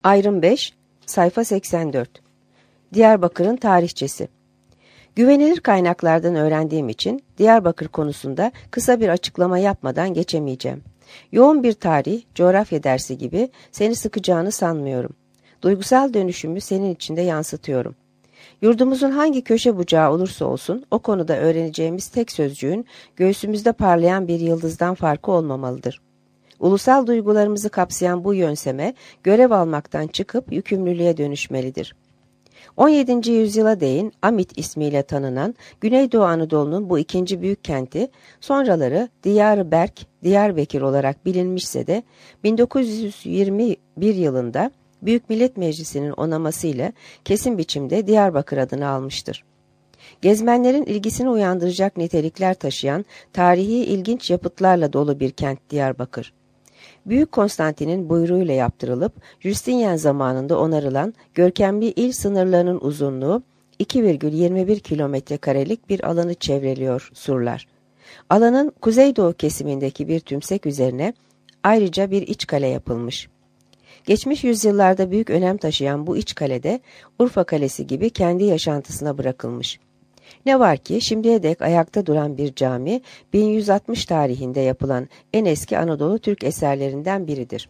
Ayrım 5, sayfa 84. Diyarbakır'ın tarihçesi. Güvenilir kaynaklardan öğrendiğim için Diyarbakır konusunda kısa bir açıklama yapmadan geçemeyeceğim. Yoğun bir tarih, coğrafya dersi gibi seni sıkacağını sanmıyorum. Duygusal dönüşümü senin içinde yansıtıyorum. Yurdumuzun hangi köşe bucağı olursa olsun o konuda öğreneceğimiz tek sözcüğün göğsümüzde parlayan bir yıldızdan farkı olmamalıdır. Ulusal duygularımızı kapsayan bu yönseme görev almaktan çıkıp yükümlülüğe dönüşmelidir. 17. yüzyıla değin Amit ismiyle tanınan Güneydoğu Anadolu'nun bu ikinci büyük kenti, sonraları Diyar-ı Berk, Diyarbakır olarak bilinmişse de 1921 yılında Büyük Millet Meclisi'nin onamasıyla kesin biçimde Diyarbakır adını almıştır. Gezmenlerin ilgisini uyandıracak nitelikler taşıyan tarihi ilginç yapıtlarla dolu bir kent Diyarbakır. Büyük Konstantin'in buyruğuyla yaptırılıp Justinian zamanında onarılan görkemli il sınırlarının uzunluğu 2,21 kilometrekarelik bir alanı çevreliyor surlar. Alanın kuzeydoğu kesimindeki bir tümsek üzerine ayrıca bir iç kale yapılmış. Geçmiş yüzyıllarda büyük önem taşıyan bu iç kalede Urfa Kalesi gibi kendi yaşantısına bırakılmış. Ne var ki şimdiye dek ayakta duran bir cami 1160 tarihinde yapılan en eski Anadolu Türk eserlerinden biridir.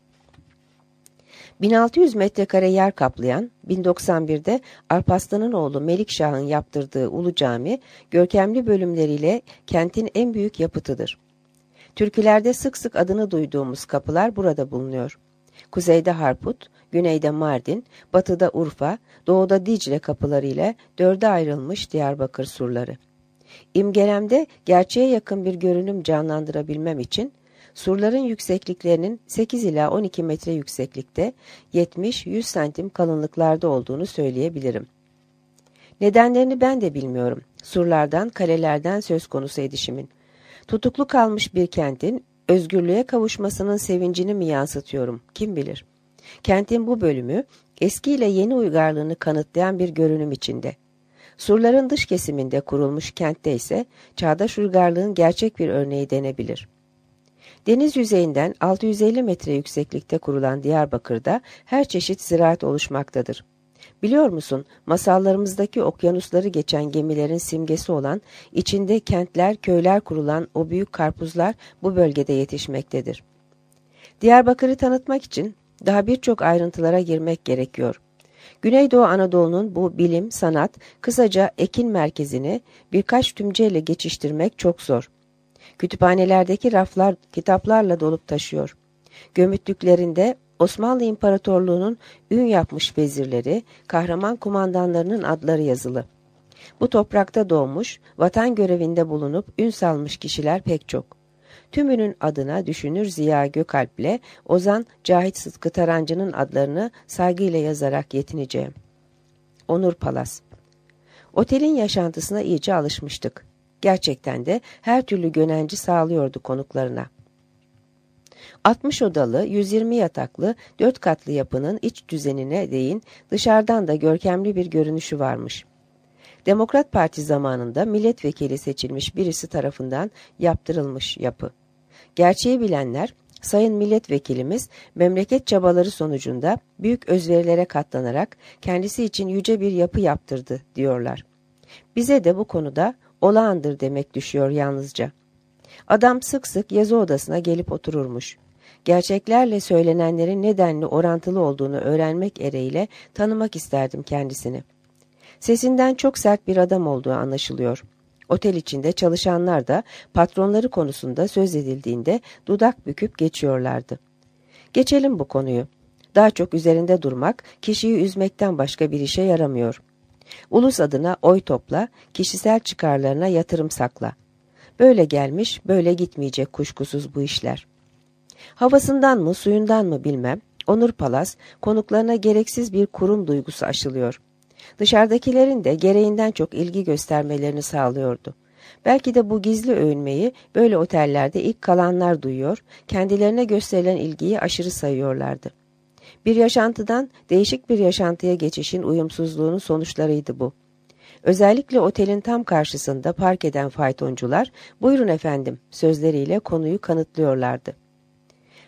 1600 metrekare yer kaplayan 1091'de Alparslan'ın oğlu Melikşah'ın yaptırdığı Ulu Cami görkemli bölümleriyle kentin en büyük yapıtıdır. Türkülerde sık sık adını duyduğumuz kapılar burada bulunuyor. Kuzeyde Harput, güneyde Mardin, batıda Urfa, doğuda Dicle kapıları ile dörde ayrılmış Diyarbakır surları. İmgelemde gerçeğe yakın bir görünüm canlandırabilmem için surların yüksekliklerinin 8 ila 12 metre yükseklikte, 70-100 santim kalınlıklarda olduğunu söyleyebilirim. Nedenlerini ben de bilmiyorum. Surlardan, kalelerden söz konusu edişimin. Tutuklu kalmış bir kentin özgürlüğe kavuşmasının sevincini mi yansıtıyorum, kim bilir. Kentin bu bölümü eski ile yeni uygarlığını kanıtlayan bir görünüm içinde. Surların dış kesiminde kurulmuş kentte ise çağdaş uygarlığın gerçek bir örneği denebilir. Deniz yüzeyinden 650 metre yükseklikte kurulan Diyarbakır'da her çeşit ziraat oluşmaktadır. Biliyor musun, masallarımızdaki okyanusları geçen gemilerin simgesi olan, içinde kentler, köyler kurulan o büyük karpuzlar bu bölgede yetişmektedir. Diyarbakır'ı tanıtmak için daha birçok ayrıntılara girmek gerekiyor. Güneydoğu Anadolu'nun bu bilim, sanat, kısaca ekin merkezini birkaç tümceyle geçiştirmek çok zor. Kütüphanelerdeki raflar kitaplarla dolup taşıyor. Gömütlüklerinde Osmanlı İmparatorluğu'nun ün yapmış vezirleri, kahraman kumandanlarının adları yazılı. Bu toprakta doğmuş, vatan görevinde bulunup ün salmış kişiler pek çok. Tümünün adına düşünür Ziya Gökalp'le Ozan Cahit Sıtkı Tarancı'nın adlarını saygıyla yazarak yetineceğim. Onur Palas. Otelin yaşantısına iyice alışmıştık. Gerçekten de her türlü gönenci sağlıyordu konuklarına. 60 odalı, 120 yataklı, 4 katlı yapının iç düzenine değin dışarıdan da görkemli bir görünüşü varmış. Demokrat Parti zamanında milletvekili seçilmiş birisi tarafından yaptırılmış yapı. Gerçeği bilenler, Sayın Milletvekilimiz memleket çabaları sonucunda büyük özverilere katlanarak kendisi için yüce bir yapı yaptırdı diyorlar. Bize de bu konuda olağandır demek düşüyor yalnızca. Adam sık sık yazı odasına gelip otururmuş. Gerçeklerle söylenenlerin nedenli orantılı olduğunu öğrenmek ereğiyle tanımak isterdim kendisini. Sesinden çok sert bir adam olduğu anlaşılıyor. Otel içinde çalışanlar da patronları konusunda söz edildiğinde dudak büküp geçiyorlardı. Geçelim bu konuyu. Daha çok üzerinde durmak kişiyi üzmekten başka bir işe yaramıyor. Ulus adına oy topla, kişisel çıkarlarına yatırım sakla. Böyle gelmiş, böyle gitmeyecek kuşkusuz bu işler. Havasından mı, suyundan mı bilmem, Onur Palas konuklarına gereksiz bir kurum duygusu aşılıyor. Dışarıdakilerin de gereğinden çok ilgi göstermelerini sağlıyordu. Belki de bu gizli övünmeyi böyle otellerde ilk kalanlar duyuyor, kendilerine gösterilen ilgiyi aşırı sayıyorlardı. Bir yaşantıdan değişik bir yaşantıya geçişin uyumsuzluğunun sonuçlarıydı bu. Özellikle otelin tam karşısında park eden faytoncular, "Buyurun efendim" sözleriyle konuyu kanıtlıyorlardı.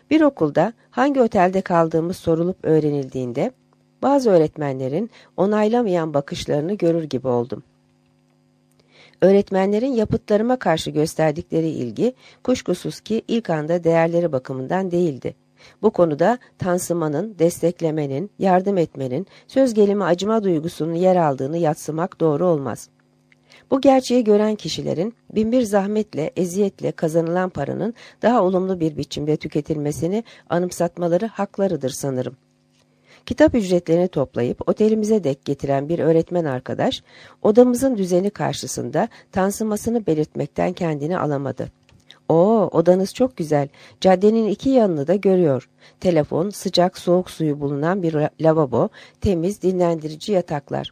Bir okulda hangi otelde kaldığımız sorulup öğrenildiğinde bazı öğretmenlerin onaylamayan bakışlarını görür gibi oldum. Öğretmenlerin yapıtlarıma karşı gösterdikleri ilgi kuşkusuz ki ilk anda değerleri bakımından değildi. Bu konuda tansımanın, desteklemenin, yardım etmenin, söz gelimi acıma duygusunun yer aldığını yadsımak doğru olmaz. Bu gerçeği gören kişilerin binbir zahmetle, eziyetle kazanılan paranın daha olumlu bir biçimde tüketilmesini anımsatmaları haklarıdır sanırım. Kitap ücretlerini toplayıp otelimize dek getiren bir öğretmen arkadaş, odamızın düzeni karşısında tansımasını belirtmekten kendini alamadı. "Oo, odanız çok güzel. Caddenin iki yanını da görüyor. Telefon, sıcak soğuk suyu bulunan bir lavabo, temiz dinlendirici yataklar."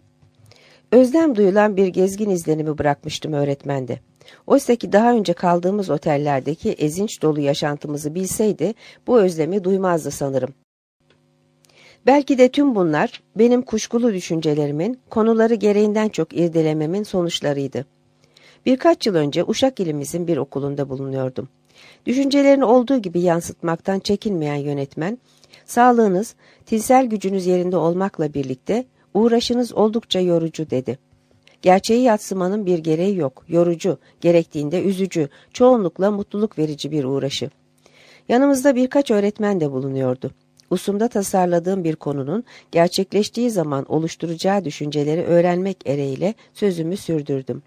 Özlem duyulan bir gezgin izlenimi bırakmıştım öğretmende. Oysa ki daha önce kaldığımız otellerdeki ezinç dolu yaşantımızı bilseydi bu özlemi duymazdı sanırım. Belki de tüm bunlar benim kuşkulu düşüncelerimin, konuları gereğinden çok irdelememin sonuçlarıydı. Birkaç yıl önce Uşak ilimizin bir okulunda bulunuyordum. Düşüncelerini olduğu gibi yansıtmaktan çekinmeyen yönetmen, "Sağlığınız, tinsel gücünüz yerinde olmakla birlikte uğraşınız oldukça yorucu," dedi. Gerçeği yadsımanın bir gereği yok, yorucu, gerektiğinde üzücü, çoğunlukla mutluluk verici bir uğraşı. Yanımızda birkaç öğretmen de bulunuyordu. Usumda tasarladığım bir konunun gerçekleştiği zaman oluşturacağı düşünceleri öğrenmek ereğiyle sözümü sürdürdüm.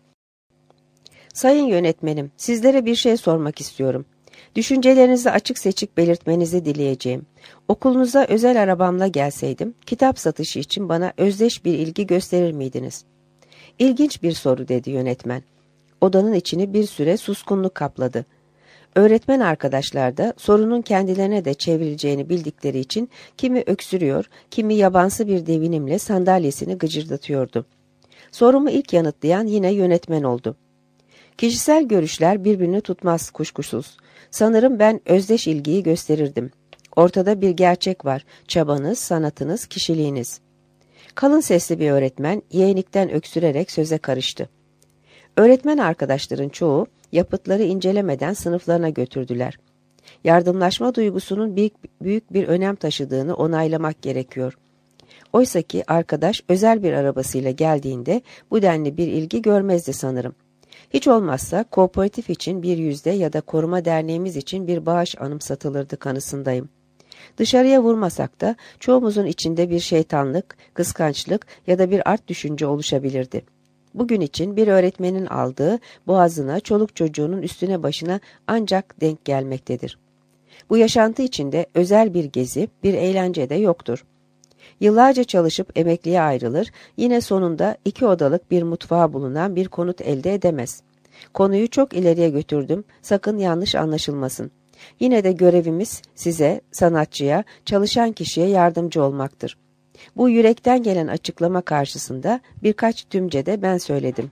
"Sayın yönetmenim, sizlere bir şey sormak istiyorum. Düşüncelerinizi açık seçik belirtmenizi dileyeceğim. Okulunuza özel arabamla gelseydim, kitap satışı için bana özdeş bir ilgi gösterir miydiniz?" "İlginç bir soru," dedi yönetmen. Odanın içini bir süre suskunluk kapladı. Öğretmen arkadaşlar da sorunun kendilerine de çevrileceğini bildikleri için kimi öksürüyor, kimi yabansı bir devinimle sandalyesini gıcırdatıyordu. Sorumu ilk yanıtlayan yine yönetmen oldu. "Kişisel görüşler birbirini tutmaz kuşkusuz. Sanırım ben özdeş ilgiyi gösterirdim. Ortada bir gerçek var. Çabanız, sanatınız, kişiliğiniz." Kalın sesli bir öğretmen yeğenikten öksürerek söze karıştı. Öğretmen arkadaşların çoğu yapıtları incelemeden sınıflarına götürdüler. Yardımlaşma duygusunun büyük bir önem taşıdığını onaylamak gerekiyor. Oysa ki arkadaş özel bir arabasıyla geldiğinde bu denli bir ilgi görmezdi sanırım. Hiç olmazsa kooperatif için bir yüzde ya da koruma derneğimiz için bir bağış anımsatılırdı kanısındayım. Dışarıya vurmasak da çoğumuzun içinde bir şeytanlık, kıskançlık ya da bir art düşünce oluşabilirdi. Bugün için bir öğretmenin aldığı boğazına, çoluk çocuğunun üstüne başına ancak denk gelmektedir. Bu yaşantı içinde özel bir gezi, bir eğlence de yoktur. Yıllarca çalışıp emekliye ayrılır, yine sonunda 2 odalık bir mutfağı bulunan bir konut elde edemez. Konuyu çok ileriye götürdüm, sakın yanlış anlaşılmasın. Yine de görevimiz size, sanatçıya, çalışan kişiye yardımcı olmaktır. Bu yürekten gelen açıklama karşısında birkaç tümce de ben söyledim.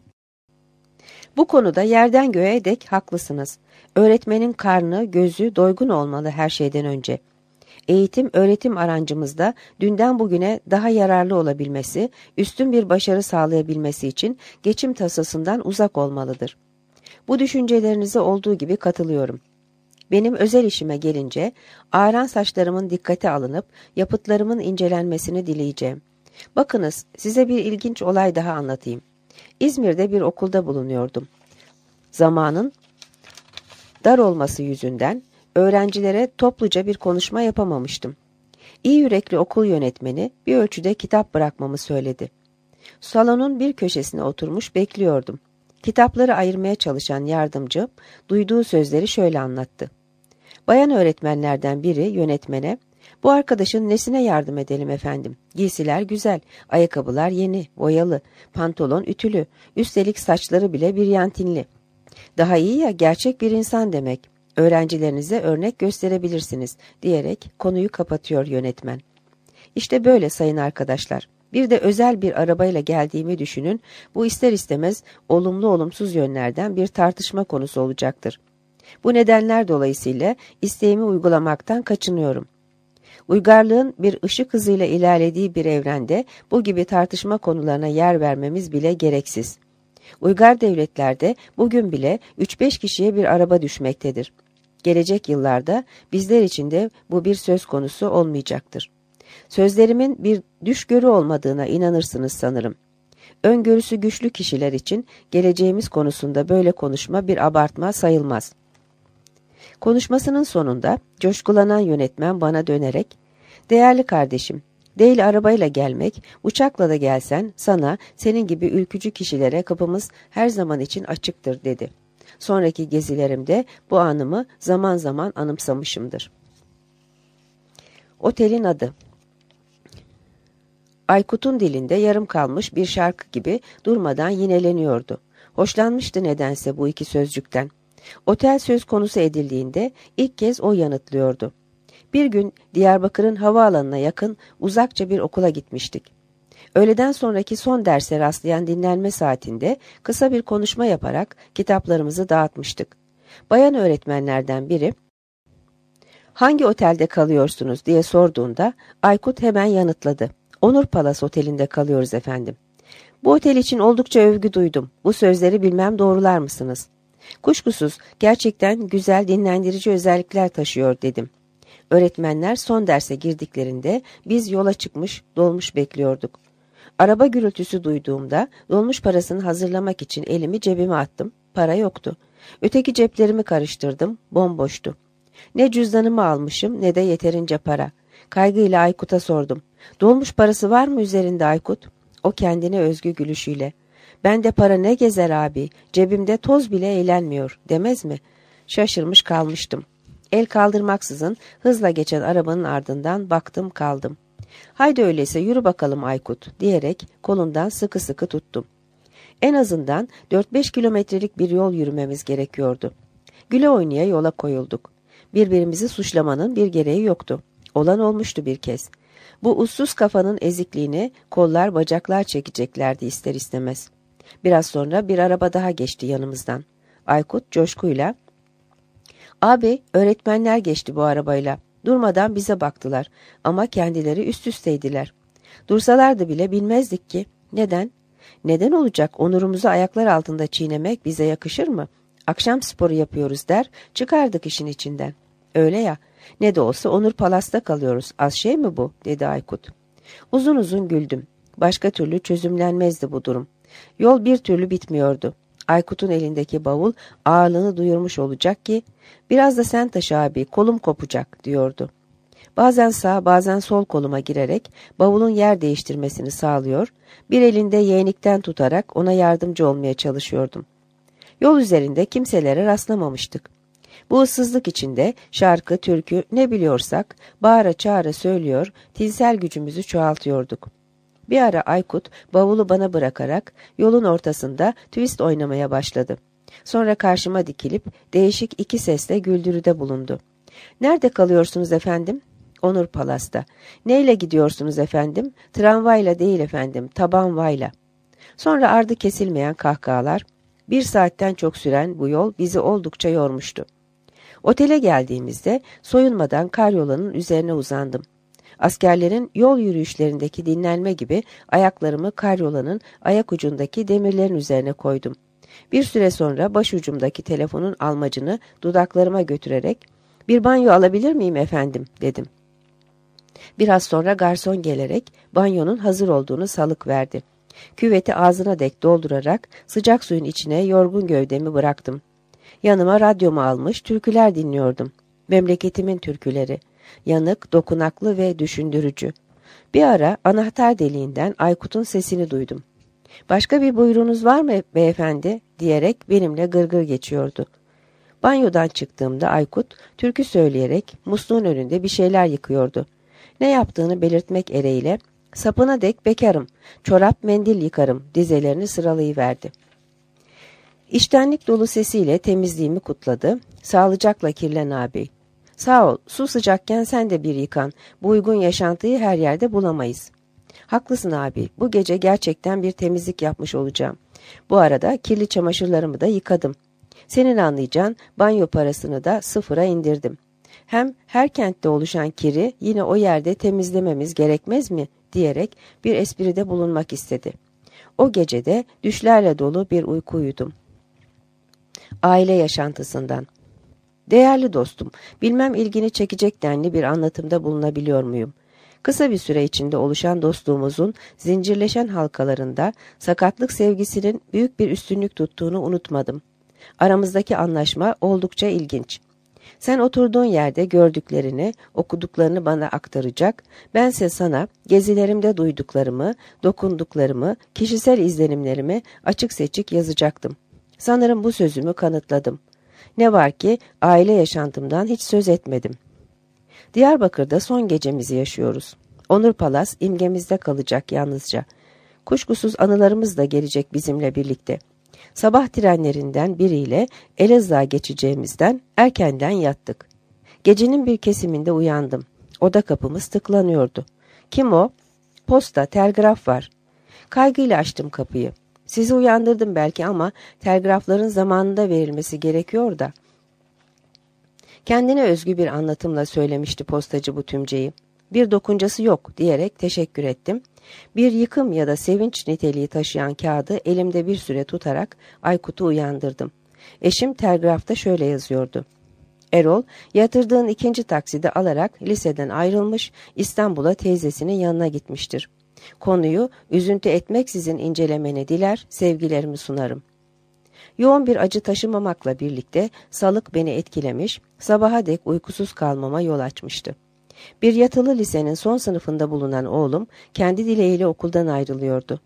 Bu konuda yerden göğe dek haklısınız. Öğretmenin karnı, gözü doygun olmalı her şeyden önce. Eğitim, öğretim arancımızda dünden bugüne daha yararlı olabilmesi, üstün bir başarı sağlayabilmesi için geçim tasasından uzak olmalıdır. Bu düşüncelerinize olduğu gibi katılıyorum. Benim özel işime gelince ağaran saçlarımın dikkate alınıp yapıtlarımın incelenmesini dileyeceğim. Bakınız, size bir ilginç olay daha anlatayım. İzmir'de bir okulda bulunuyordum. Zamanın dar olması yüzünden öğrencilere topluca bir konuşma yapamamıştım. İyi yürekli okul yönetmeni bir ölçüde kitap bırakmamı söyledi. Salonun bir köşesine oturmuş bekliyordum. Kitapları ayırmaya çalışan yardımcı duyduğu sözleri şöyle anlattı. Bayan öğretmenlerden biri yönetmene, "Bu arkadaşın nesine yardım edelim efendim? Giysiler güzel, ayakkabılar yeni, boyalı, pantolon ütülü, üstelik saçları bile biryantinli. Daha iyi ya, gerçek bir insan demek. Öğrencilerinize örnek gösterebilirsiniz," diyerek konuyu kapatıyor yönetmen. İşte böyle sayın arkadaşlar. Bir de özel bir arabayla geldiğimi düşünün, bu ister istemez olumlu olumsuz yönlerden bir tartışma konusu olacaktır. Bu nedenler dolayısıyla isteğimi uygulamaktan kaçınıyorum. Uygarlığın bir ışık hızıyla ilerlediği bir evrende bu gibi tartışma konularına yer vermemiz bile gereksiz. Uygar devletlerde bugün bile 3-5 kişiye bir araba düşmektedir. Gelecek yıllarda bizler için de bu bir söz konusu olmayacaktır. Sözlerimin bir düşgörü olmadığına inanırsınız sanırım. Öngörüsü güçlü kişiler için geleceğimiz konusunda böyle konuşma bir abartma sayılmaz. Konuşmasının sonunda coşkulanan yönetmen bana dönerek, "Değerli kardeşim, değil arabayla gelmek, uçakla da gelsen sana, senin gibi ülkücü kişilere kapımız her zaman için açıktır," dedi. Sonraki gezilerimde bu anımı zaman zaman anımsamışımdır. Otelin adı. Aykut'un dilinde yarım kalmış bir şarkı gibi durmadan yineleniyordu. Hoşlanmıştı nedense bu iki sözcükten. Otel söz konusu edildiğinde ilk kez o yanıtlıyordu. Bir gün Diyarbakır'ın havaalanına yakın uzakça bir okula gitmiştik. Öğleden sonraki son derse rastlayan dinlenme saatinde kısa bir konuşma yaparak kitaplarımızı dağıtmıştık. Bayan öğretmenlerden biri, "Hangi otelde kalıyorsunuz?" diye sorduğunda Aykut hemen yanıtladı. "Onur Palas Oteli'nde kalıyoruz efendim." "Bu otel için oldukça övgü duydum. Bu sözleri bilmem doğrular mısınız?" "Kuşkusuz gerçekten güzel dinlendirici özellikler taşıyor," dedim. Öğretmenler son derse girdiklerinde biz yola çıkmış, dolmuş bekliyorduk. Araba gürültüsü duyduğumda dolmuş parasını hazırlamak için elimi cebime attım. Para yoktu. Öteki ceplerimi karıştırdım. Bomboştu. Ne cüzdanımı almışım ne de yeterince para. Kaygıyla Aykut'a sordum. "Dolmuş parası var mı üzerinde Aykut?" O kendine özgü gülüşüyle, "Bende para ne gezer abi, cebimde toz bile eğlenmiyor," demez mi? Şaşırmış kalmıştım. El kaldırmaksızın hızla geçen arabanın ardından baktım kaldım. "Haydi öyleyse yürü bakalım Aykut," diyerek kolundan sıkı sıkı tuttum. En azından 4-5 kilometrelik bir yol yürümemiz gerekiyordu. Güle oynaya yola koyulduk. Birbirimizi suçlamanın bir gereği yoktu. Olan olmuştu bir kez. Bu ussuz kafanın ezikliğini kollar bacaklar çekeceklerdi ister istemez. Biraz sonra bir araba daha geçti yanımızdan. Aykut coşkuyla, "Abi, öğretmenler geçti bu arabayla. Durmadan bize baktılar ama kendileri üst üsteydiler. Dursalardı bile bilmezdik ki. Neden? Neden olacak? Onurumuzu ayaklar altında çiğnemek bize yakışır mı? Akşam sporu yapıyoruz der, çıkardık işin içinden." "Öyle ya, ne de olsa Onur Palas'ta kalıyoruz. Az şey mi bu?" dedi Aykut. Uzun uzun güldüm. Başka türlü çözümlenmezdi bu durum. Yol bir türlü bitmiyordu. Aykut'un elindeki bavul ağırlığını duyurmuş olacak ki, "Biraz da sen taşı abi, kolum kopacak," diyordu. Bazen sağ bazen sol koluma girerek bavulun yer değiştirmesini sağlıyor, bir elinde yeğenikten tutarak ona yardımcı olmaya çalışıyordum. Yol üzerinde kimselere rastlamamıştık. Bu ıssızlık içinde şarkı, türkü ne biliyorsak bağıra çağıra söylüyor, tinsel gücümüzü çoğaltıyorduk. Bir ara Aykut bavulu bana bırakarak yolun ortasında twist oynamaya başladı. Sonra karşıma dikilip değişik iki sesle güldürüde bulundu. "Nerede kalıyorsunuz efendim?" "Onur Palas'ta." "Neyle gidiyorsunuz efendim?" "Tramvayla değil efendim, tabanvayla." Sonra ardı kesilmeyen kahkahalar. 1 saatten çok süren bu yol bizi oldukça yormuştu. Otele geldiğimizde soyunmadan karyolanın üzerine uzandım. Askerlerin yol yürüyüşlerindeki dinlenme gibi ayaklarımı karyolanın ayak ucundaki demirlerin üzerine koydum. Bir süre sonra başucumdaki telefonun almacını dudaklarıma götürerek, "Bir banyo alabilir miyim efendim?" dedim. Biraz sonra garson gelerek banyonun hazır olduğunu salık verdi. Küveti ağzına dek doldurarak sıcak suyun içine yorgun gövdemi bıraktım. Yanıma radyomu almış türküler dinliyordum. Memleketimin türküleri. Yanık, dokunaklı ve düşündürücü. Bir ara anahtar deliğinden Aykut'un sesini duydum. "Başka bir buyruğunuz var mı beyefendi?" diyerek benimle gırgır geçiyordu. Banyodan çıktığımda Aykut türkü söyleyerek musluğun önünde bir şeyler yıkıyordu. Ne yaptığını belirtmek ereğiyle, "Sapına dek bekarım, çorap mendil yıkarım," dizelerini sıralayıverdi. İçtenlik dolu sesiyle temizliğimi kutladı. "Sağlıcakla kirlen abi." "Sağ ol, su sıcakken sen de bir yıkan. Bu uygun yaşantıyı her yerde bulamayız." "Haklısın abi, bu gece gerçekten bir temizlik yapmış olacağım. Bu arada kirli çamaşırlarımı da yıkadım. Senin anlayacağın banyo parasını da sıfıra indirdim. Hem her kentte oluşan kiri yine o yerde temizlememiz gerekmez mi?" diyerek bir espride bulunmak istedi. O gecede düşlerle dolu bir uyku uyudum. Aile yaşantısından. Değerli dostum, bilmem ilgini çekecek denli bir anlatımda bulunabiliyor muyum? Kısa bir süre içinde oluşan dostluğumuzun zincirleşen halkalarında sakatlık sevgisinin büyük bir üstünlük tuttuğunu unutmadım. Aramızdaki anlaşma oldukça ilginç. Sen oturduğun yerde gördüklerini, okuduklarını bana aktaracak, bense sana gezilerimde duyduklarımı, dokunduklarımı, kişisel izlenimlerimi açık seçik yazacaktım. Sanırım bu sözümü kanıtladım. Ne var ki aile yaşantımdan hiç söz etmedim. Diyarbakır'da son gecemizi yaşıyoruz. Onur Palas imgemizde kalacak yalnızca. Kuşkusuz anılarımız da gelecek bizimle birlikte. Sabah trenlerinden biriyle Elazığ'a geçeceğimizden erkenden yattık. Gecenin bir kesiminde uyandım. Oda kapımız tıklanıyordu. Kim o? Posta, telgraf var. Kaygıyla açtım kapıyı. Sizi uyandırdım belki ama telgrafların zamanında verilmesi gerekiyor da. Kendine özgü bir anlatımla söylemişti postacı bu tümceyi. Bir dokuncası yok diyerek teşekkür ettim. Bir yıkım ya da sevinç niteliği taşıyan kağıdı elimde bir süre tutarak Aykut'u uyandırdım. Eşim telgrafta şöyle yazıyordu. Erol, yatırdığın 2. taksidi alarak liseden ayrılmış, İstanbul'a teyzesinin yanına gitmiştir. Konuyu üzüntü etmeksizin incelemeni diler, sevgilerimi sunarım. Yoğun bir acı taşımamakla birlikte salık beni etkilemiş, sabaha dek uykusuz kalmama yol açmıştı. Bir yatılı lisenin son sınıfında bulunan oğlum kendi dileğiyle okuldan ayrılıyordu.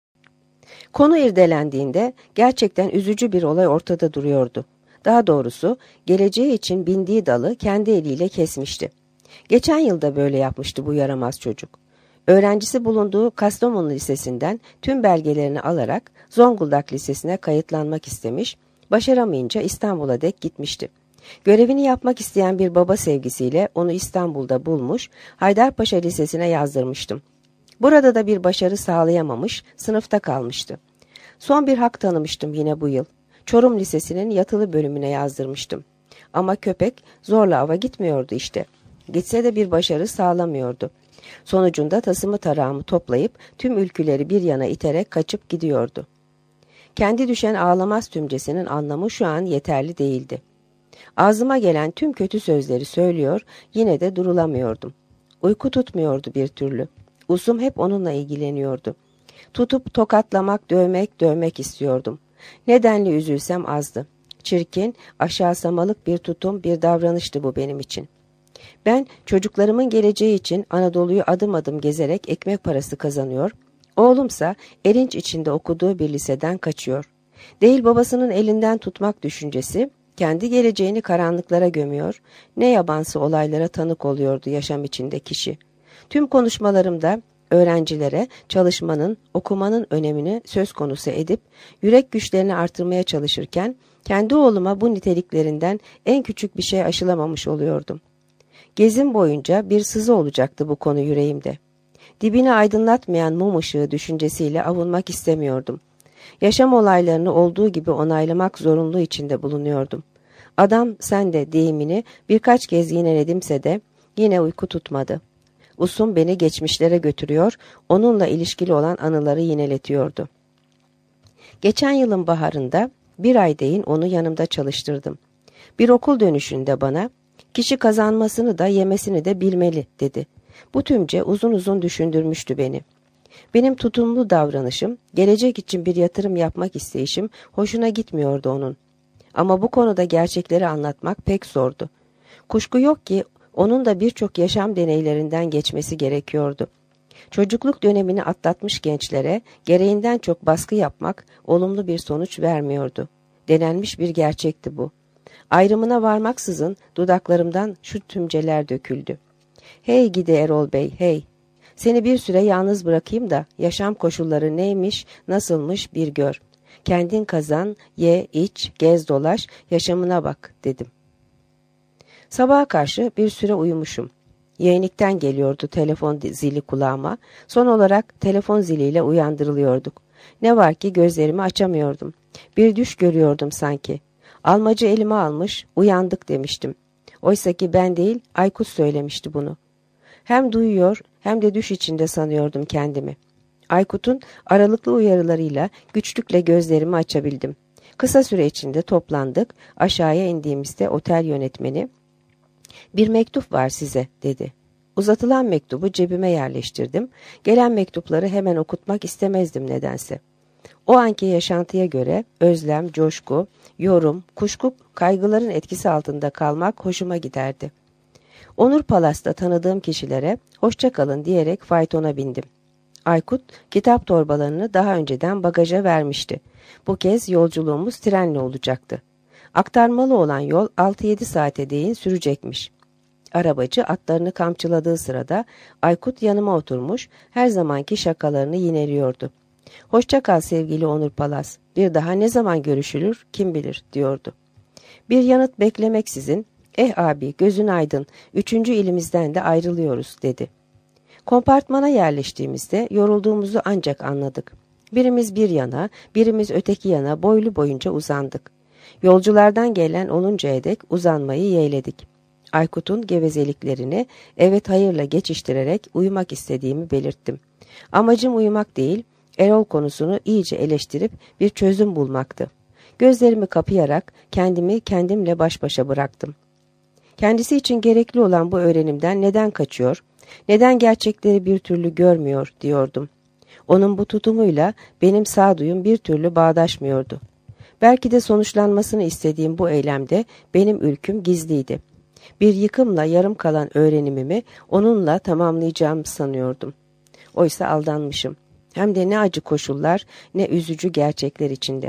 Konu irdelendiğinde gerçekten üzücü bir olay ortada duruyordu. Daha doğrusu geleceği için bindiği dalı kendi eliyle kesmişti. Geçen yılda böyle yapmıştı bu yaramaz çocuk. Öğrencisi bulunduğu Kastamonu Lisesi'nden tüm belgelerini alarak Zonguldak Lisesi'ne kayıtlanmak istemiş, başaramayınca İstanbul'a dek gitmişti. Görevini yapmak isteyen bir baba sevgisiyle onu İstanbul'da bulmuş, Haydarpaşa Lisesi'ne yazdırmıştım. Burada da bir başarı sağlayamamış, sınıfta kalmıştı. Son bir hak tanımıştım yine bu yıl. Çorum Lisesi'nin yatılı bölümüne yazdırmıştım. Ama köpek zorla ava gitmiyordu işte. Gitse de bir başarı sağlamıyordu. Sonucunda tasımı tarağımı toplayıp tüm ülküleri bir yana iterek kaçıp gidiyordu. Kendi düşen ağlamaz tümcesinin anlamı şu an yeterli değildi. Ağzıma gelen tüm kötü sözleri söylüyor, yine de durulamıyordum. Uyku tutmuyordu bir türlü. Usum hep onunla ilgileniyordu. Tutup tokatlamak, dövmek istiyordum. Nedenli üzülsem azdı. Çirkin, aşağısamalık bir tutum, bir davranıştı bu benim için. Ben çocuklarımın geleceği için Anadolu'yu adım adım gezerek ekmek parası kazanıyor, oğlumsa Erinç içinde okuduğu bir liseden kaçıyor. Değil babasının elinden tutmak düşüncesi, kendi geleceğini karanlıklara gömüyor, ne yabansı olaylara tanık oluyordu yaşam içinde kişi. Tüm konuşmalarımda öğrencilere çalışmanın, okumanın önemini söz konusu edip, yürek güçlerini artırmaya çalışırken, kendi oğluma bu niteliklerinden en küçük bir şey aşılamamış oluyordum. Gezim boyunca bir sızı olacaktı bu konu yüreğimde. Dibini aydınlatmayan mum ışığı düşüncesiyle avunmak istemiyordum. Yaşam olaylarını olduğu gibi onaylamak zorunluluğu içinde bulunuyordum. Adam sen de deyimini birkaç kez yineledimse de yine uyku tutmadı. Usum beni geçmişlere götürüyor, onunla ilişkili olan anıları yineletiyordu. Geçen yılın baharında bir ay deyin onu yanımda çalıştırdım. Bir okul dönüşünde bana, kişi kazanmasını da yemesini de bilmeli dedi. Bu tümce uzun uzun düşündürmüştü beni. Benim tutumlu davranışım, gelecek için bir yatırım yapmak isteyişim hoşuna gitmiyordu onun. Ama bu konuda gerçekleri anlatmak pek zordu. Kuşku yok ki onun da birçok yaşam deneylerinden geçmesi gerekiyordu. Çocukluk dönemini atlatmış gençlere gereğinden çok baskı yapmak olumlu bir sonuç vermiyordu. Denenmiş bir gerçekti bu. Ayrımına varmaksızın dudaklarımdan şu tümceler döküldü. Hey gidi Erol Bey, hey! Seni bir süre yalnız bırakayım da yaşam koşulları neymiş, nasılmış bir gör. Kendin kazan, ye, iç, gez dolaş, yaşamına bak dedim. Sabaha karşı bir süre uyumuşum. Yeğenlikten geliyordu telefon zili kulağıma. Son olarak telefon ziliyle uyandırılıyorduk. Ne var ki gözlerimi açamıyordum. Bir düş görüyordum sanki. Almacı elime almış, uyandık demiştim. Oysaki ben değil, Aykut söylemişti bunu. Hem duyuyor hem de düş içinde sanıyordum kendimi. Aykut'un aralıklı uyarılarıyla güçlükle gözlerimi açabildim. Kısa süre içinde toplandık. Aşağıya indiğimizde otel yönetmeni, "Bir mektup var size," dedi. Uzatılan mektubu cebime yerleştirdim. Gelen mektupları hemen okutmak istemezdim nedense. O anki yaşantıya göre özlem, coşku, yorum, kuşku, kaygıların etkisi altında kalmak hoşuma giderdi. Onur Palas'ta tanıdığım kişilere "hoşça kalın" diyerek faytona bindim. Aykut kitap torbalarını daha önceden bagaja vermişti. Bu kez yolculuğumuz trenle olacaktı. Aktarmalı olan yol 6-7 saate değin sürecekmiş. Arabacı atlarını kamçıladığı sırada Aykut yanıma oturmuş, her zamanki şakalarını yineliyordu. "Hoşça kal sevgili Onur Palas, bir daha ne zaman görüşülür kim bilir," diyordu. Bir yanıt beklemeksizin, abi gözün aydın, 3. ilimizden de ayrılıyoruz," dedi. Kompartmana yerleştiğimizde yorulduğumuzu ancak anladık. Birimiz bir yana, birimiz öteki yana boylu boyunca uzandık. Yolculardan gelen oluncaya dek uzanmayı yeğledik. Aykut'un gevezeliklerini evet hayırla geçiştirerek uyumak istediğimi belirttim. Amacım uyumak değil, Erol konusunu iyice eleştirip bir çözüm bulmaktı. Gözlerimi kapayarak kendimle baş başa bıraktım. Kendisi için gerekli olan bu öğrenimden neden kaçıyor, neden gerçekleri bir türlü görmüyor diyordum. Onun bu tutumuyla benim sağduyum bir türlü bağdaşmıyordu. Belki de sonuçlanmasını istediğim bu eylemde benim ülküm gizliydi. Bir yıkımla yarım kalan öğrenimimi onunla tamamlayacağımı sanıyordum. Oysa aldanmışım. Hem de ne acı koşullar, ne üzücü gerçekler içinde.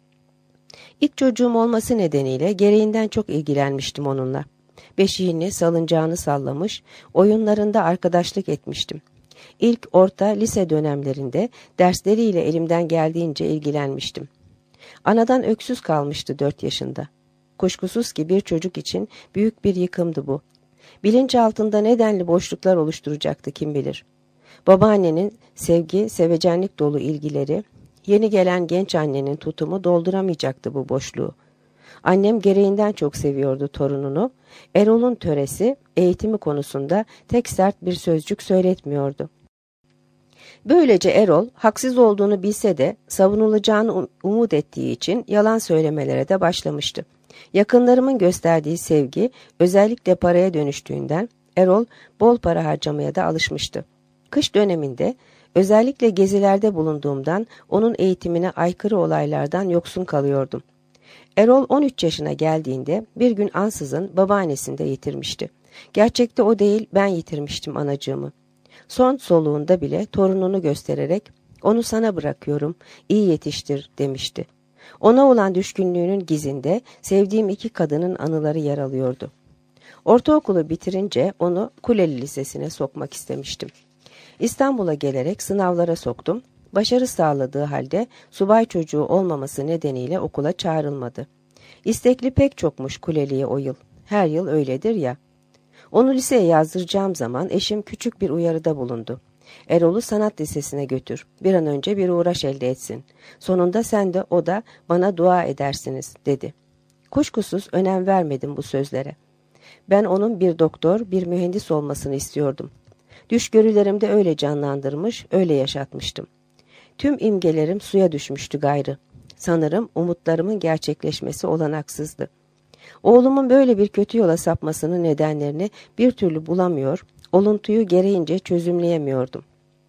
İlk çocuğum olması nedeniyle gereğinden çok ilgilenmiştim onunla. Beşiğini, salıncağını sallamış, oyunlarında arkadaşlık etmiştim. İlk orta, lise dönemlerinde dersleriyle elimden geldiğince ilgilenmiştim. Anadan öksüz kalmıştı 4 yaşında. Kuşkusuz ki bir çocuk için büyük bir yıkımdı bu. Bilinç altında nedenli boşluklar oluşturacaktı kim bilir. Babaannenin sevgi, sevecenlik dolu ilgileri, yeni gelen genç annenin tutumu dolduramayacaktı bu boşluğu. Annem gereğinden çok seviyordu torununu. Erol'un töresi eğitimi konusunda tek sert bir sözcük söyletmiyordu. Böylece Erol haksız olduğunu bilse de savunulacağını umut ettiği için yalan söylemelere de başlamıştı. Yakınlarımın gösterdiği sevgi özellikle paraya dönüştüğünden Erol bol para harcamaya da alışmıştı. Kış döneminde özellikle gezilerde bulunduğumdan onun eğitimine aykırı olaylardan yoksun kalıyordum. Erol 13 yaşına geldiğinde bir gün ansızın babaannesini de yitirmişti. Gerçekte o değil, ben yitirmiştim anacığımı. Son soluğunda bile torununu göstererek "Onu sana bırakıyorum, iyi yetiştir," demişti. Ona olan düşkünlüğünün gizinde sevdiğim 2 kadının anıları yer alıyordu. Ortaokulu bitirince onu Kuleli Lisesi'ne sokmak istemiştim. İstanbul'a gelerek sınavlara soktum. Başarı sağladığı halde subay çocuğu olmaması nedeniyle okula çağrılmadı. İstekli pek çokmuş Kuleli'ye o yıl. Her yıl öyledir ya. Onu liseye yazdıracağım zaman eşim küçük bir uyarıda bulundu. "Erol'u sanat lisesine götür. Bir an önce bir uğraş elde etsin. Sonunda sen de o da bana dua edersiniz," dedi. Kuşkusuz önem vermedim bu sözlere. Ben onun bir doktor, bir mühendis olmasını istiyordum. Düşgörülerimde öyle canlandırmış, öyle yaşatmıştım. Tüm imgelerim suya düşmüştü gayrı. Sanırım umutlarımın gerçekleşmesi olanaksızdı. Oğlumun böyle bir kötü yola sapmasının nedenlerini bir türlü bulamıyor, oluntuyu gereğince çözümleyemiyordum.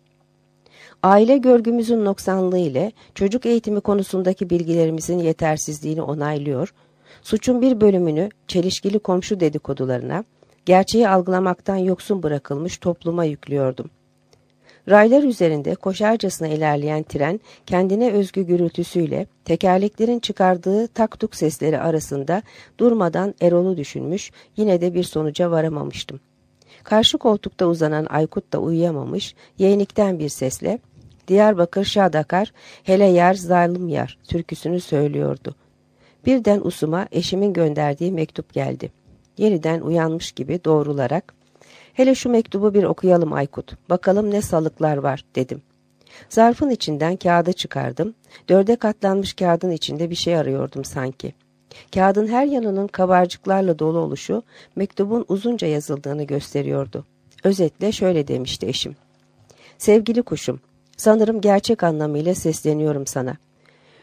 Aile görgümüzün noksanlığı ile çocuk eğitimi konusundaki bilgilerimizin yetersizliğini onaylıyor, suçun bir bölümünü çelişkili komşu dedikodularına, gerçeği algılamaktan yoksun bırakılmış topluma yüklüyordum. Raylar üzerinde koşarcasına ilerleyen tren kendine özgü gürültüsüyle tekerleklerin çıkardığı taktuk sesleri arasında durmadan Erol'u düşünmüş, yine de bir sonuca varamamıştım. Karşı koltukta uzanan Aykut da uyuyamamış, yeğenikten bir sesle "Diyarbakır Şadakar, hele yar zalim yar" türküsünü söylüyordu. Birden usuma eşimin gönderdiği mektup geldi. Yeniden uyanmış gibi doğrularak "Hele şu mektubu bir okuyalım Aykut, bakalım ne salıklar var," dedim. Zarfın içinden kağıdı çıkardım. 4'e katlanmış kağıdın içinde bir şey arıyordum sanki. Kağıdın her yanının kabarcıklarla dolu oluşu mektubun uzunca yazıldığını gösteriyordu. Özetle şöyle demişti eşim: "Sevgili kuşum, sanırım gerçek anlamıyla sesleniyorum sana.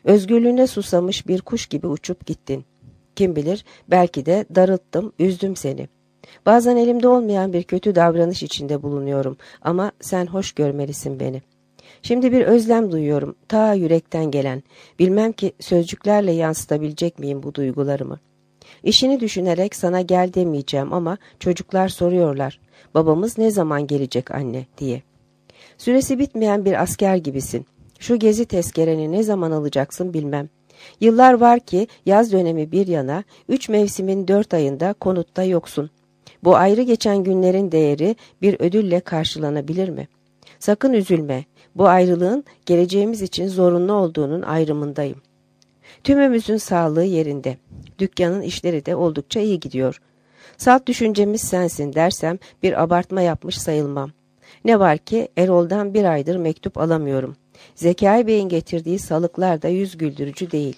Özgürlüğüne susamış bir kuş gibi uçup gittin. Kim bilir, belki de darılttım, üzdüm seni. Bazen elimde olmayan bir kötü davranış içinde bulunuyorum ama sen hoş görmelisin beni. Şimdi bir özlem duyuyorum, ta yürekten gelen. Bilmem ki sözcüklerle yansıtabilecek miyim bu duygularımı. İşini düşünerek sana gel demeyeceğim ama çocuklar soruyorlar. Babamız ne zaman gelecek anne diye. Süresi bitmeyen bir asker gibisin. Şu gezi tezkereni ne zaman alacaksın bilmem. Yıllar var ki yaz dönemi bir yana 3 mevsimin 4 ayında konutta yoksun. Bu ayrı geçen günlerin değeri bir ödülle karşılanabilir mi? Sakın üzülme. Bu ayrılığın geleceğimiz için zorunlu olduğunun ayrımındayım. Tümümüzün sağlığı yerinde. Dükkanın işleri de oldukça iyi gidiyor. Salt düşüncemiz sensin dersem bir abartma yapmış sayılmam. Ne var ki Erol'dan 1 aydır mektup alamıyorum. Zekai Bey'in getirdiği salıklar da yüz güldürücü değil.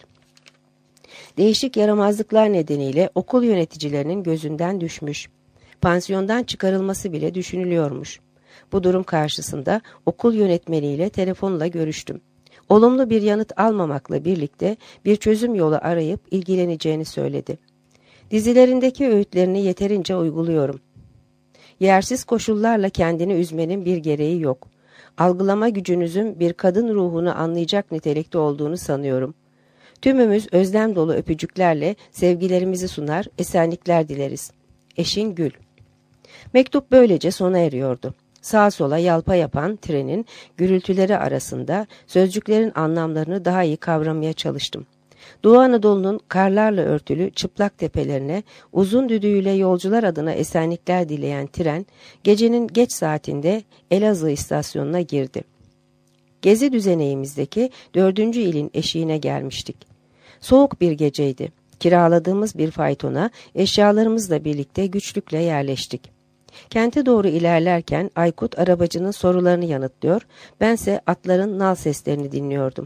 Değişik yaramazlıklar nedeniyle okul yöneticilerinin gözünden düşmüş. Pansiyondan çıkarılması bile düşünülüyormuş. Bu durum karşısında okul yönetmeniyle telefonla görüştüm. Olumlu bir yanıt almamakla birlikte bir çözüm yolu arayıp ilgileneceğini söyledi. Dizilerindeki öğütlerini yeterince uyguluyorum. Yersiz koşullarla kendini üzmenin bir gereği yok. Algılama gücünüzün bir kadın ruhunu anlayacak nitelikte olduğunu sanıyorum. Tümümüz özlem dolu öpücüklerle sevgilerimizi sunar, esenlikler dileriz. Eşin Gül. Mektup böylece sona eriyordu. Sağa sola yalpa yapan trenin gürültüleri arasında sözcüklerin anlamlarını daha iyi kavramaya çalıştım. Doğu Anadolu'nun karlarla örtülü çıplak tepelerine uzun düdüğüyle yolcular adına esenlikler dileyen tren gecenin geç saatinde Elazığ istasyonuna girdi. Gezi düzeneğimizdeki 4. ilin eşiğine gelmiştik. Soğuk bir geceydi. Kiraladığımız bir faytona eşyalarımızla birlikte güçlükle yerleştik. Kente doğru ilerlerken Aykut arabacının sorularını yanıtlıyor, bense atların nal seslerini dinliyordum.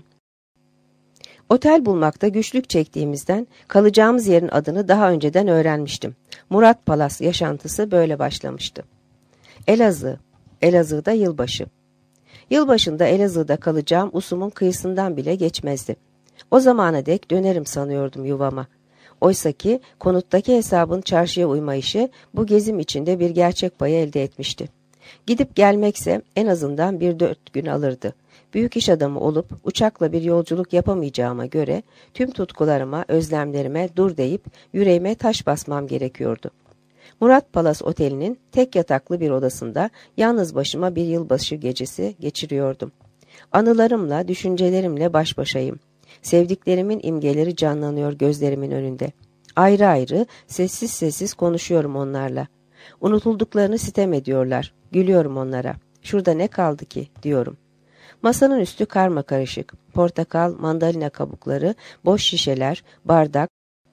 Otel bulmakta güçlük çektiğimizden kalacağımız yerin adını daha önceden öğrenmiştim. Murat Palas yaşantısı böyle başlamıştı. Elazığ, Elazığ'da yılbaşı. Yılbaşında Elazığ'da kalacağım Usum'un kıyısından bile geçmezdi. O zamana dek dönerim sanıyordum yuvama. Oysaki konuttaki hesabın çarşıya uymayışı bu gezim içinde bir gerçek payı elde etmişti. Gidip gelmekse en azından 4 gün alırdı. Büyük iş adamı olup uçakla bir yolculuk yapamayacağıma göre tüm tutkularıma, özlemlerime dur deyip yüreğime taş basmam gerekiyordu. Murat Palas Oteli'nin tek yataklı bir odasında yalnız başıma bir yılbaşı gecesi geçiriyordum. Anılarımla, düşüncelerimle baş başayım. Sevdiklerimin imgeleri canlanıyor gözlerimin önünde. Ayrı ayrı, sessiz sessiz konuşuyorum onlarla. Unutulduklarını sitem ediyorlar. Gülüyorum onlara. Şurada ne kaldı ki diyorum. Masanın üstü karmakarışık. Portakal, mandalina kabukları, boş şişeler, bardak,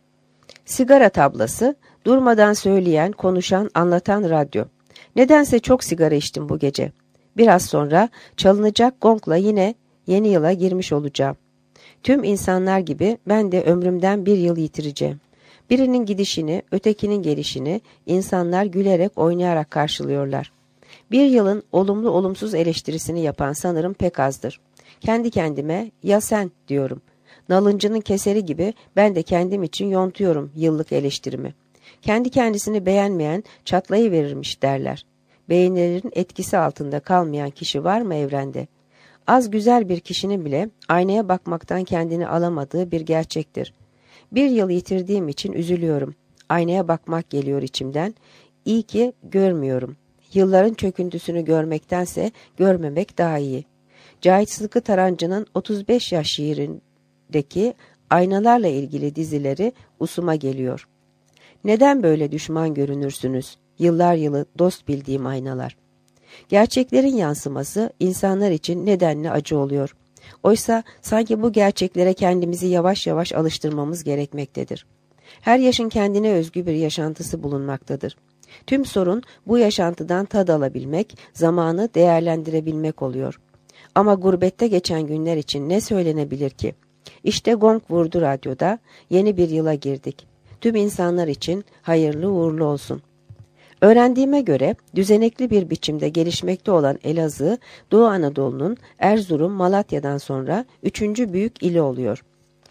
sigara tablası, durmadan söyleyen, konuşan, anlatan radyo. Nedense çok sigara içtim bu gece. Biraz sonra çalınacak gongla yine yeni yıla girmiş olacağım. Tüm insanlar gibi ben de ömrümden 1 yıl yitireceğim. Birinin gidişini, ötekinin gelişini insanlar gülerek, oynayarak karşılıyorlar. 1 yılın olumlu olumsuz eleştirisini yapan sanırım pek azdır. Kendi kendime ya sen diyorum. Nalıncının keseri gibi ben de kendim için yontuyorum yıllık eleştirimi. Kendi kendisini beğenmeyen çatlayıverirmiş derler. Beğenilerin etkisi altında kalmayan kişi var mı evrende? Az güzel bir kişinin bile aynaya bakmaktan kendini alamadığı bir gerçektir. 1 yıl yitirdiğim için üzülüyorum. Aynaya bakmak geliyor içimden. İyi ki görmüyorum. Yılların çöküntüsünü görmektense görmemek daha iyi. Cahit Sıtkı Tarancı'nın 35 yaş şiirindeki aynalarla ilgili dizileri usuma geliyor. Neden böyle düşman görünürsünüz? Yıllar yılı dost bildiğim aynalar. Gerçeklerin yansıması insanlar için nedenli acı oluyor. Oysa sanki bu gerçeklere kendimizi yavaş yavaş alıştırmamız gerekmektedir. Her yaşın kendine özgü bir yaşantısı bulunmaktadır. Tüm sorun bu yaşantıdan tad alabilmek, zamanı değerlendirebilmek oluyor. Ama gurbette geçen günler için ne söylenebilir ki? İşte gong vurdu radyoda, yeni bir yıla girdik. Tüm insanlar için hayırlı uğurlu olsun. Öğrendiğime göre düzenekli bir biçimde gelişmekte olan Elazığ, Doğu Anadolu'nun Erzurum, Malatya'dan sonra 3. büyük ili oluyor.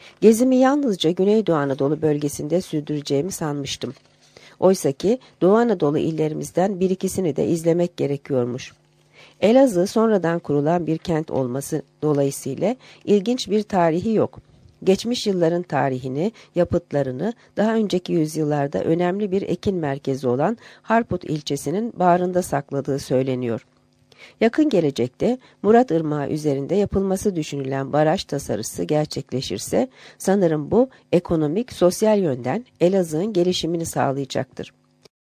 Gezimi yalnızca Güneydoğu Anadolu bölgesinde sürdüreceğimi sanmıştım. Oysaki Doğu Anadolu illerimizden bir ikisini de izlemek gerekiyormuş. Elazığ sonradan kurulan bir kent olması dolayısıyla ilginç bir tarihi yok. Geçmiş yılların tarihini, yapıtlarını daha önceki yüzyıllarda önemli bir ekin merkezi olan Harput ilçesinin bağrında sakladığı söyleniyor. Yakın gelecekte Murat Irmağı üzerinde yapılması düşünülen baraj tasarısı gerçekleşirse sanırım bu ekonomik, sosyal yönden Elazığ'ın gelişimini sağlayacaktır.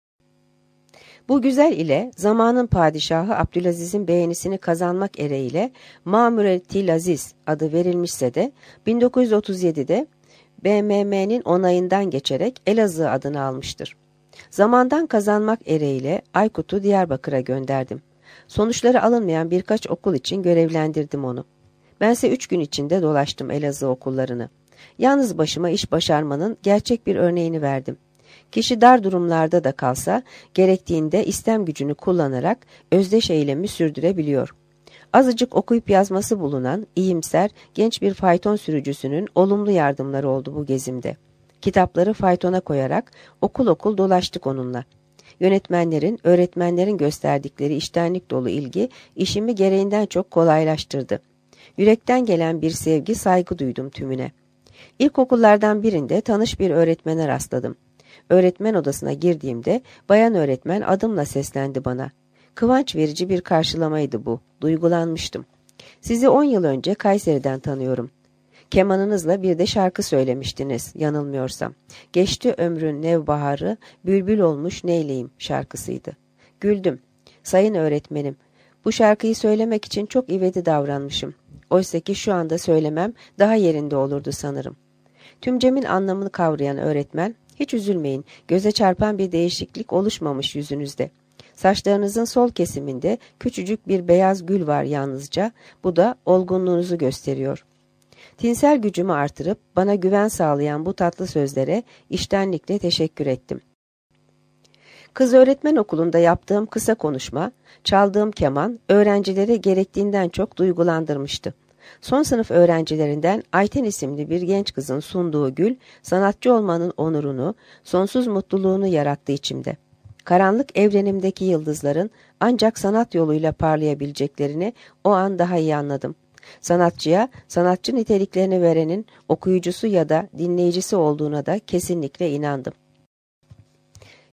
Bu güzel ile zamanın padişahı Abdülaziz'in beğenisini kazanmak ereğiyle Mamure-til Aziz adı verilmişse de 1937'de BMM'nin onayından geçerek Elazığ adını almıştır. Zamandan kazanmak ereğiyle Aykut'u Diyarbakır'a gönderdim. Sonuçları alınmayan birkaç okul için görevlendirdim onu. Bense 3 gün içinde dolaştım Elazığ okullarını. Yalnız başıma iş başarmanın gerçek bir örneğini verdim. Kişi dar durumlarda da kalsa gerektiğinde istem gücünü kullanarak özdeş eylemi sürdürebiliyor. Azıcık okuyup yazması bulunan iyimser genç bir fayton sürücüsünün olumlu yardımları oldu bu gezimde. Kitapları faytona koyarak okul okul dolaştık onunla. Yönetmenlerin, öğretmenlerin gösterdikleri içtenlik dolu ilgi işimi gereğinden çok kolaylaştırdı. Yürekten gelen bir sevgi, saygı duydum tümüne. İlkokullardan birinde tanış bir öğretmene rastladım. Öğretmen odasına girdiğimde bayan öğretmen adımla seslendi bana. Kıvanç verici bir karşılamaydı bu. Duygulanmıştım. Sizi 10 yıl önce Kayseri'den tanıyorum. Kemanınızla bir de şarkı söylemiştiniz yanılmıyorsam. Geçti ömrün nevbaharı, bülbül olmuş neyleyim şarkısıydı. Güldüm. Sayın öğretmenim, bu şarkıyı söylemek için çok ivedi davranmışım. Oysaki şu anda söylemem daha yerinde olurdu sanırım. Tümcemin anlamını kavrayan öğretmen, hiç üzülmeyin, göze çarpan bir değişiklik oluşmamış yüzünüzde. Saçlarınızın sol kesiminde küçücük bir beyaz gül var yalnızca, bu da olgunluğunuzu gösteriyor. Tinsel gücümü artırıp bana güven sağlayan bu tatlı sözlere içtenlikle teşekkür ettim. Kız öğretmen okulunda yaptığım kısa konuşma, çaldığım keman öğrencileri gerektiğinden çok duygulandırmıştı. Son sınıf öğrencilerinden Ayten isimli bir genç kızın sunduğu gül, sanatçı olmanın onurunu, sonsuz mutluluğunu yarattı içimde. Karanlık evrenimdeki yıldızların ancak sanat yoluyla parlayabileceklerini o an daha iyi anladım. Sanatçıya, sanatçı niteliklerini verenin okuyucusu ya da dinleyicisi olduğuna da kesinlikle inandım.